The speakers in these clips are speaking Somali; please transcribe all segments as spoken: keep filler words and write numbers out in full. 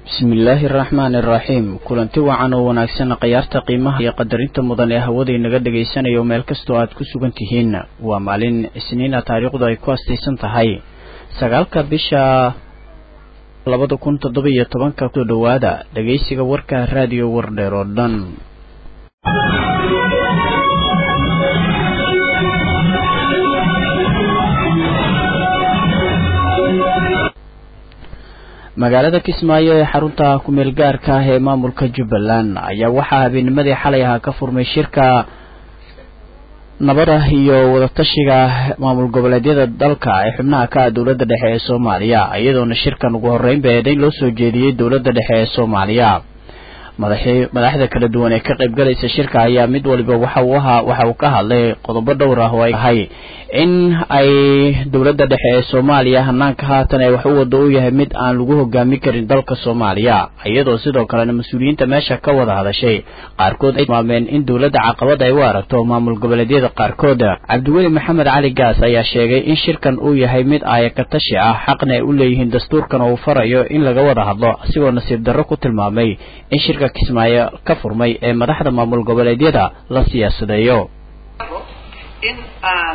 بسم الله الرحمن الرحيم كلنتي وعن وناكسن قيارتا قيمها يا قدرنت مدن ee hawada inaga dhageysanayo meel kasto aad ku sugan tihiin waa maalin isniina taariikhdu ay ku astaysan tahay sagaalka bisha laba kun iyo toddoba iyo toban ka ku dhawaada dhageysiga warka radio Wardheer oo dhan magaalada Kismaayo ee xarunta ku meel gaarka ah ee maamulka Jubbaland ayaa waxa habeennimadii xalay ah ka furmay shirka nabada iyo wada tashiga maamul goboleedyada dalka ee xubnaha ka dawladda dhexe ee Soomaaliya iyadoo shirkan ugu horeyn beeday loo soo jeediyay dawladda dhexe ee Soomaaliya madaxda kala duwan ee ka qayb galaysa shirka ayaa mid waliba waxa uu ahaa waxa uu ka hadlay qodobo dhowr ah oo ay ahay in ay dawladda dhexe ee Soomaaliya hanaanka haatan ay wax u wado u yahay mid aan lagu hogaamin karin dalka Soomaaliya iyadoo sidoo kale mas'uuliyiinta meesha ka wada hadashay qaarkood ay maameen in dawladda caqabad ay u aragto maamul goboleedyada qaarkood Cabdiweli Maxamed Cali Gaas ayaa sheegay in shirkan uu yahay mid ay ka tashi ah xaqna ay u leeyihiin dastuurkan oo farayo in laga wada hadlo asigoo nasiib darro ku tilmaamay in shirka Kismaayo ka furmay ee madaxda maamul goboleedyada la siyaasadeeyo in aan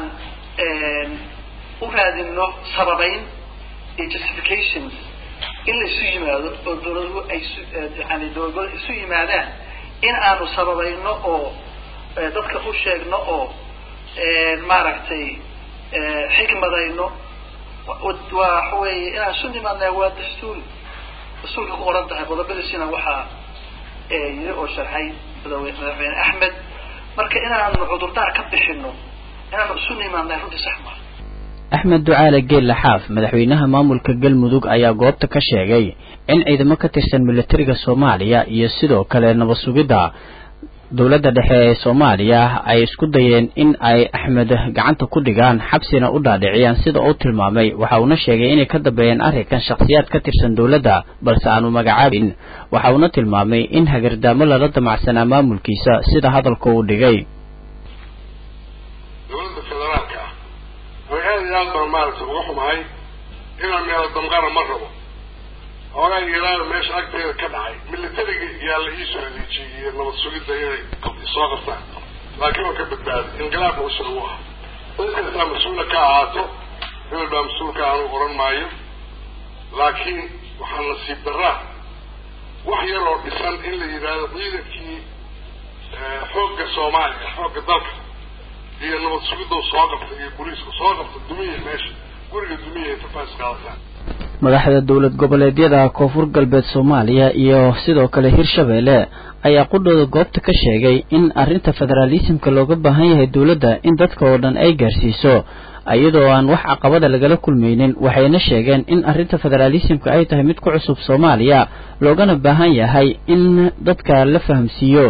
u raadino sababayn iyo justifications in la isu yimaado oo dawladdu ay yani dawladdu isu yimaadaan in aanu sababayno oo dadka u sheegno oo maaragtay xikmadayno waa way inaan isu nimaadnaa waa dastuur dastuurka ku qoran tahay qodobadiisina waxaa ee oo sharxay madaxweyne Axmed marka inaan cudurdaar ka bixino inaan isu nimaadnaa runtii sax ma Axmed Ducaale Geel Laxaaf madaxweynaha maamulka Galmudug ayaa goobta ka sheegay in ciidamo ka tirsan militariga Soomaaliya iyo sidoo kale nabad sugidda dawladda dhexe ee Soomaaliya ay isku dayeen in ay Axmed gacanta ku dhigaan xabsina u dhaadhiciyaan sida uu tilmaamay waxa uu sheegay inay ka dambeeyeen arrinkan shakhsiyaad ka tirsan dawladda balse aanu magacaabin waxa uu tilmaamay in hagardaamo lala damacsanaa maamulkiisa sida hadalka uu dhigay dawladda federaalka way aadayaan barnaamijka ugu xumahay inaan meel damqana ma rabo oona yiraahdo meesha agteeda ka dhacay militariga yaa la ii soo adeejiyay nabad sugidda inay soo qabtaan laakiin waa ka badbaaday inqilaabka uu soo waxa dadka mas'uulka ka ahaato inuu baa mas'uulka aanu oran maayo laakiin waxaa nasiib darraa wax yar oo dhisan in la yiraahdo ciidankii xoogga Soomaaliya xoogga dalka iyo nabad sugidda soo qabtay iyo booliiska soo qabtay dumiye meesha guriga dumiye inta faas qaataan madaxda dawlad goboleedyada Koonfur Galbeed Soomaaliya iyo sidoo kale Hirshabeelle ayaa qudhooda goobta ka sheegay in arrinta federalismka looga baahan yahay dawladda in dadka oo dhan ay gaarsiiso iyadoo aan wax caqabada laga kulmaynin waxayna sheegeen in arrinta federalismka ay tahay mid ku cusub Soomaaliya loogana baahan yahay in dadka la fahamsiiyo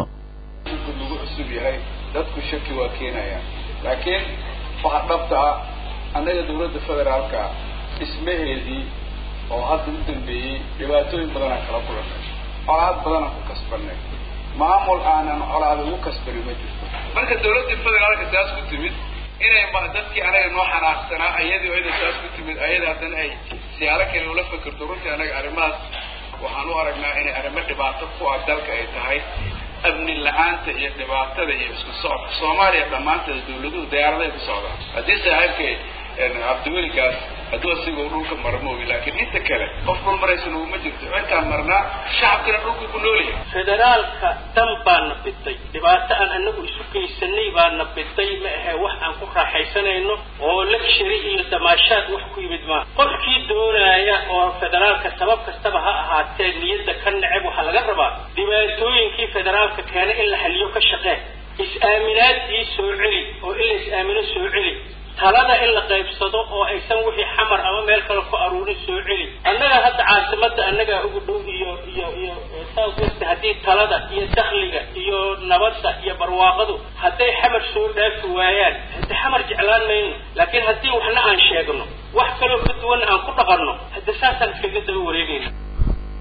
dadku shaki waa keenaya laakiin waxa dhabta ah anaga dawladda federaalka ismaheedii oo hadda u dambeeyay dhibaatooyin badan aan kala kulannay colaad badan aan ku kasbanay maamul aanan colaad ugu kasbanay ma jirto marka dawladda federaalka taas ku timid inay ma dadkii anaga noo xanaaqsanaa ayadii oo inay taas ku timid ayada haddana ay siyaalo kale ula fikirto runtii anaga arrimahaas waxaan u aragnaa inay arrimo dhibaato ku ah dalka ay tahay abni la'aanta iyo dhibaatada iyo isku socodka Soomaaliya dhamaanteed dawladuhu diyaaradaha ku socdaan haddii saaxiibkay Cabdiweli Gaas hadduu asigoo dhulka marmoogi laakiin inta kale qof dhul maraysan uma jirto intaan marnaa shacabkana dhulka ku noolyahay federaalka dan baan nabitay dhibaato aan anagu isu geysanay baan nabitay ma aha wax aan ku raaxaysanayno oo luxury iyo damaashaad wax ku yimid ma qofkii doonaya oo federaalka sabab kastaba ha ahaatee niyadda ka nacab waxa laga rabaa dhibaatooyinkii federaalka keenay in la xaliyo ka shaqeey is-aaminaadii soo celi oo in la is-aamino soo celi talada in la qaybsado oo aysan wixii xamar ama meel kale ku aruurin soo celi annaga hadda caasimada annaga ugu dhow iyo iyo iyo southwest hadii talada iyo dakhliga iyo nabadda iyo barwaaqadu haday xamar soo dhaafi waayaan hadii xamar jeclaan mayno laakiin hadii waxna aan sheegno wax kale oo ka duwan aan ku dhaqanno hadda saasan iskaga daba wareegayna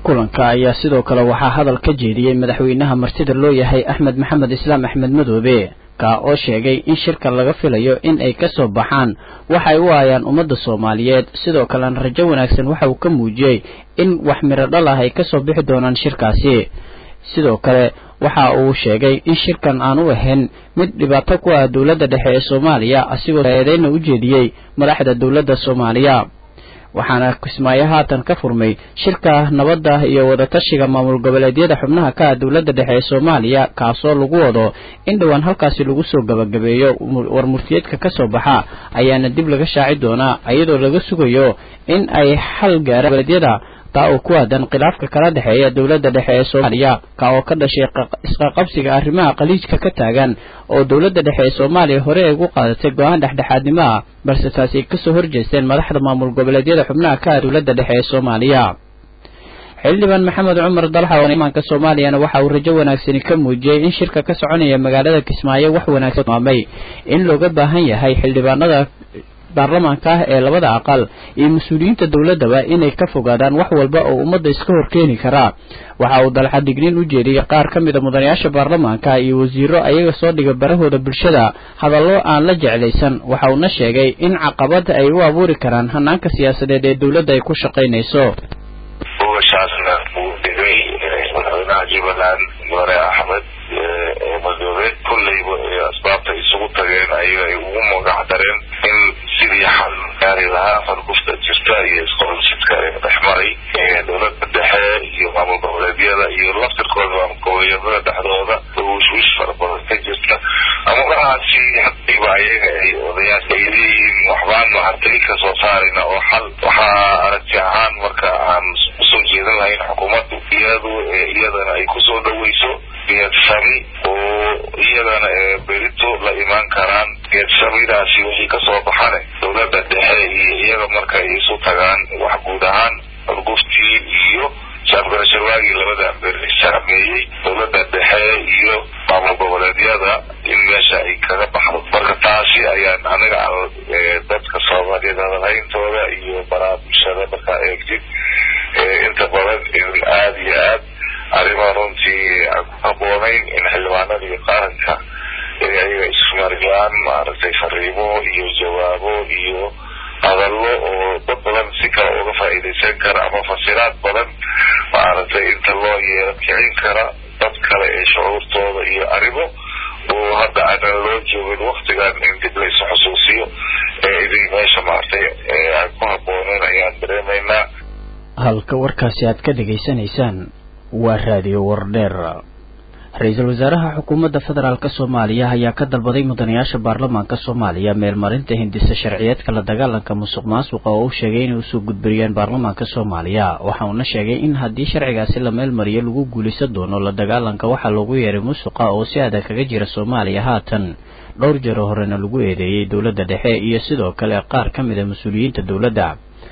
kulanka ayaa sidoo kale waxaa hadal ka jeediyey madaxweynaha martida loo yahay Axmed Maxamed Islaam Axmed Madoobe ka oo sheegay in shirka laga filayo in ay ka soo baxaan waxay u aayaan ummadda Soomaaliyeed sidoo kale rajo wanaagsan waxa uu ka muujiyay in wax miro dhal ah ay ka soo bixi doonaan shirkaasi sidoo kale waxa uu sheegay in shirkan aan u ahayn mid dhibaato ku ah dawladda dhexe ee Soomaaliya asigoo eedeyn u jeediyay madaxda dawladda Soomaaliya waxaana Kismaayo haatan ka furmay shirka nabadda iyo wada tashiga maamul goboleedyada xubnaha ka ah dawladda dhexe ee Soomaaliya kaasoo lagu wado in dhawaan halkaasi lagu soo gabagabeeyo war murtiyeedka ka soo baxa ayaana dib laga shaaci doonaa iyadoo laga sugayo in ay xal gaaraan goboleedyada taa oo ku aadan khilaafka kala dhaxeeya dawladda dhexe ee Soomaaliya ka oo ka dhashay isqa qabsiga arrimaha qaliijka ka taagan oo dawladda dhexe ee Soomaaliya hore ay ugu qaadatay go'aan dhexdhexaadnimo ah balse taasi ka soo horjeesteen madaxda maamul goboleedyada xubnaha ka ah dawladda dhexe ee Soomaaliya xildhibaan Maxamed Cumar Dalxa oo imaanka Soomaaliya waxa uu rajo wanaagsan ka muujiyay in shirka ka soconaya magaalada Kismaayo wax wanaagsan maamay in looga baahan yahay xildhibaanada baarlamaanka ee labada aqal iyo mas'uuliyiinta dawladda inay ka fogaadaan wax walba oo ummadda iska horkeeni kara waxa uu Dalxa digniin u jeediyay qaar ka mid ah mudanayaasha baarlamaanka iyo wasiiro ayaga soo dhigay barahooda bulshada hadallo aan la jeclaysan waxa uu na sheegay in caqabad ay u abuuri karaan hanaanka siyaasadeed ee dawladda ay ku shaqeynayso Jubbaland Mare Ahmed Madoobe kullayba asbaabta isugu tageen ayaga ay ugu magac dareen in sidii xal gaari lahaa farqufta jirta iyo isqorsidka dhexmaray dawladda dhexe iyo maamul goboleedyada iyo laftirkooda goboleedyada dhexdooda oo wish farbadan ka jirta ama waxaasi hadiiba ayaga ay odayaasha ay leeyihiin waxbaan maartay ka soo saarayna oo xal waxaa aragti ahaan marka aan usoo jeedan lahayn xukuumaddu iyadu iyadana ay kusoo dhaweyso geed sami oo iyadana berito la imaan karaan geed samidaasi wixii ka soo baxane dawladda dhexe iyo iyaga marka ay isu tagaan wax guud ahaan guftii iyo shacabgarashawaagii labada beri shacbeeyey dawladda dhexe iyo maamul goboleedyada in meesha ay kaga baxdo marka taasi ayaan aniga dadka Soomaaliyeed hadalhayntooda iyo baraabulshada markaa eegtid inta badan in aad iyo aad arrimaha runtii aan ku habboonayn in xildhibaanada iyo qaranka ayaga ismariyaan maaragtay fariimo iyo jawaabo iyo hadallo oo dad badan si kale uga faa'iidaysan kara ama fasiraad badan maaragtay inta loo yeelo kicin kara dad kale ee shucuurtooda iyo arrimo oo hadda aanan loo joogin waktigan in dib laysu xusuusiyo idin meesha maaragtay aan ku habboonayn ayaan dareemaynaa halka warkaasi aad ka dhageysanaysaan waa raadiyo wardheer ra-iisul wasaaraha xukuumadda federaalka Soomaaliya ayaa ka dalbaday mudanayaasha baarlamaanka Soomaaliya meelmarinta hindisa sharciyeedka la dagaalanka musuqmaasuqa oo uu sheegay inay soo gudbiyeen baarlamaanka Soomaaliya waxa uu sheegay in haddii sharcigaasi la meelmariyo lagu guulaysan doono la dagaalanka waxa lagu yeeray musuqa oo si adag kaga jira Soomaaliya haatan dhowr jeer horena lagu eedeeyay dawladda dhexe iyo sidoo kale qaar ka mid ah mas'uuliyiinta dawladda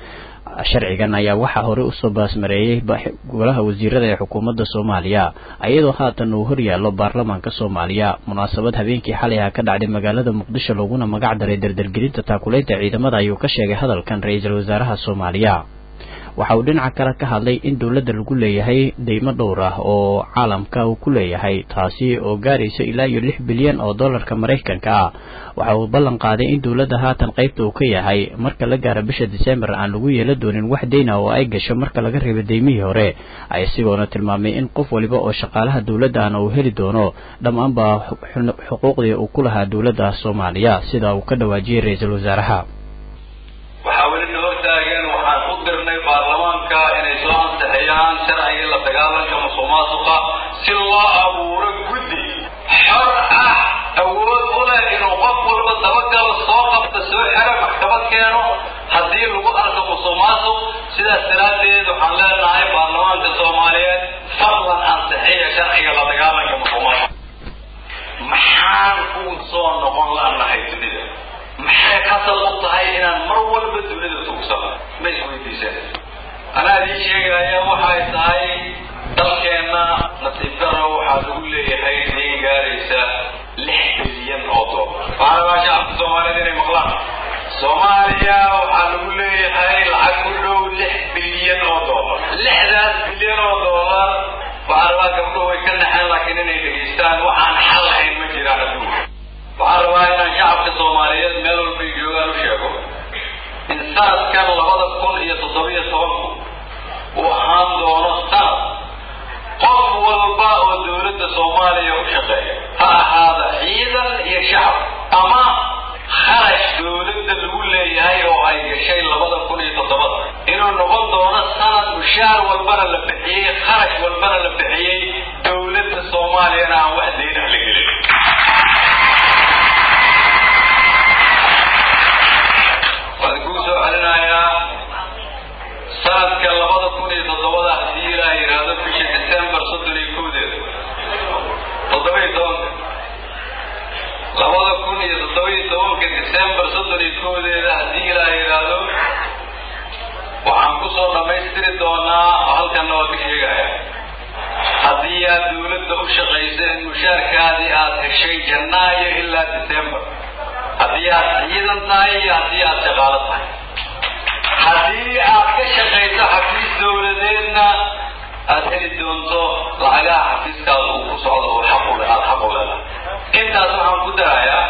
sharcigan ayaa waxa hore u soo baasmareeyay golaha wasiirada ee xukuumadda Soomaaliya ayadoo haatan uu hor yaalo baarlamaanka Soomaaliya munaasabad habeenkii xalay ah ka dhacday magaalada Muqdisho laguna magac daray dardargelinta taakuleynta ciidamada ayuu ka sheegay hadalkan ra'iisul wasaaraha Soomaaliya waxa uu dhinaca kale ka hadlay in dawladda lagu leeyahay deymo dhowr ah oo caalamka uu ku leeyahay taasi oo gaarayso ilaa iyo lix bilyan oo dollarka Mareykanka ah waxa uu ballan qaaday in dawladda haatan qaybta uu ka yahay marka la gaaro bisha December aan lagu yeelan doonin wax deyn ah oo ay gasho marka laga reebo deymihii hore ay sigoona tilmaamay in qof waliba oo shaqaalaha dawladda aan uu heli doono dhamaanba xuquuqdii uu ku lahaa dawladda Soomaaliya sida uu ka dhawaajiyay ra'iisul wasaaraha waxa weli hortaagan waxaan ku dirnay baarlamaanka inay soo ansixiyaan sharciga la dagaalanka musuqmaasuqa si loo abuuro guddi xor ah awood u leh inuu qof walba dabagalo soo qabto soo xiro maxkamad keeno haddii lagu arko musuqmaasuq sidaas daraadeed waxaan leenahay baarlamaanka Soomaaliyeed fadlan ansixiya sharciga la dagaalanka musuqmaasuqa maxaan ku soo noqon laanahay dunida maxay qasab u tahay inaan mar walba dawladda tuugsano ma isweydiisaan anaa idin sheegaya waxay tahay dalkeena nasiib daro waxaa lagu leeyahay deyn gaaraysa lix bilyan oo dollar waxaana baa shacabka Soomaaliyeed inay maqlaan Soomaaliya waxaa lagu leeyahay lacag ku dhow lix bilyan oo dollar lixdaas bilyan oo وعلى قبله ويكن حل لكن إني دقيستان وعن حل عين مجرى ندوه وعلى وإن شعب الصوماليين ميلوا البيجوغان وشيكو إنسان كان لغضب كل هي تضبية صومكم وحام دونه السنة قف والباء ودولة الصومالية وشغية فهذا عيدا يا شعب أما خرج دولة الأولى هاي وهاي شيء لغضب كل هي تضبط إنه نقول دونه السنة مشار والبنا اللي خرج والبنا اللي دولة الصومالية أنا وحدين أهلي وأقول علينا يا سنة كاللبضة كوني تضوضة حديرة إرادة في شهر ديسمبر صدري كودر تضوي دون لبضة كوني تضوي دون كديسمبر صدري كودر حديرة إرادة وعن قصر نميستري دونا أهل كان نواتك شيئا هدية دولة أوشق عيسين مشاركة هذه الشيء جناية إلا ديسمبر هدية عيدا تاي هدية شغالة تاي هدية كشغيت حفيز دولتنا أتري دونتو لعجا حفيز كالو كسعود وحقول الحقول لنا انت أسمعهم كدرايا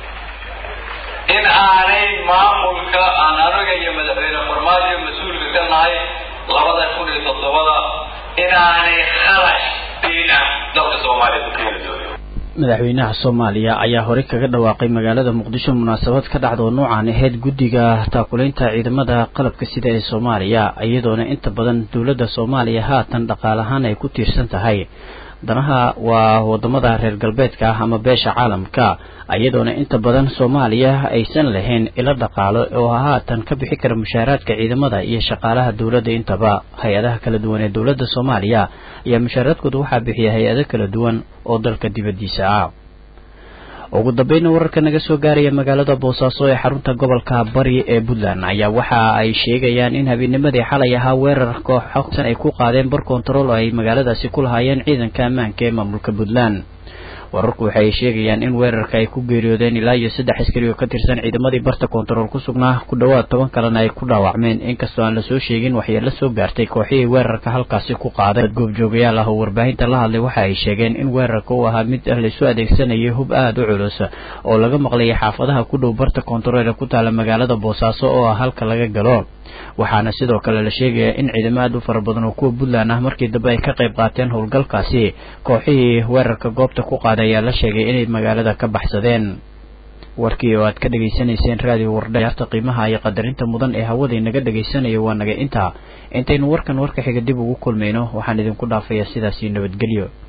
إن آني ما ملكا أنا رجع يمدحين فرماجي مسؤول كتناي لبدا يكون يتطوّلا إن آني خرج بينا دولة الصومالية تكيل دولة madaxweynaha Soomaaliya ayaa hore kaga dhawaaqay magaalada Muqdisho munaasabad ka dhacdo noocan ahayd guddiga taakuleynta ciidamada qalabka sida ee Soomaaliya iyadoona inta badan dawladda Soomaaliya haatan dhaqaalahaan ay ku tiirsan tahay danaha waa wadamada reer galbeedka ama beesha caalamka iyadoona inta badan Soomaaliya aysan lahayn ila dhaqaalo oo haatan ka bixi kara mushaaraadka ciidamada iyo shaqaalaha dawladda intaba hay'adaha kala duwan ee dawladda Soomaaliya iyo mushaaraadkoodu waxa bixiya hay'ado kala duwan oo dalka dibadiisa ah ugu dambeyn wararka naga soo gaaraya magaalada Boosaaso ee xarunta gobolka Bari ee Puntland ayaa waxa ay sheegayaan in habeennimadii xalay ahaa weerar koox xogsan ay ku qaadeen bar control ay magaaladaasi ku lahaayeen ciidanka ammaanka ee maamulka Puntland wararku waxay sheegayaan in weerarka ay ku geeriyoodeen ilaa iyo saddex askari oo ka tirsan ciidamadii barta control ku sugnaa ku dhawaad toban kalena ay ku dhaawacmeen inkastoo aan la soo sheegin waxyeello soo gaartay kooxihii weerarka halkaasi ku qaaday goobjoogayaal ah oo warbaahinta la hadlay waxa ay sheegeen in weerarka uu ahaa mid la isu adeegsanayay hub aad u culus oo laga maqlayay xaafadaha ku dhow barta control ee ku taala magaalada Boosaaso oo ah halka laga galo waxaana sidoo kale la sheegay in ciidamada fara badan oo kuwa Puntland ah markii dambe ay ka qayb qaateen howlgalkaasi kooxihii weerarka goobta ku qaaday ayaa la sheegay inay magaalada ka baxsadeen warkii oo aad ka dhageysanayseen raadiyo wardayarta qiimaha iyo qadarinta mudan ee hawada inaga dhageysanayo waa naga inta intaynu warkan warka xiga dib ugu kulmayno waxaan idinku dhaafayaa sidaas nabadgelyo.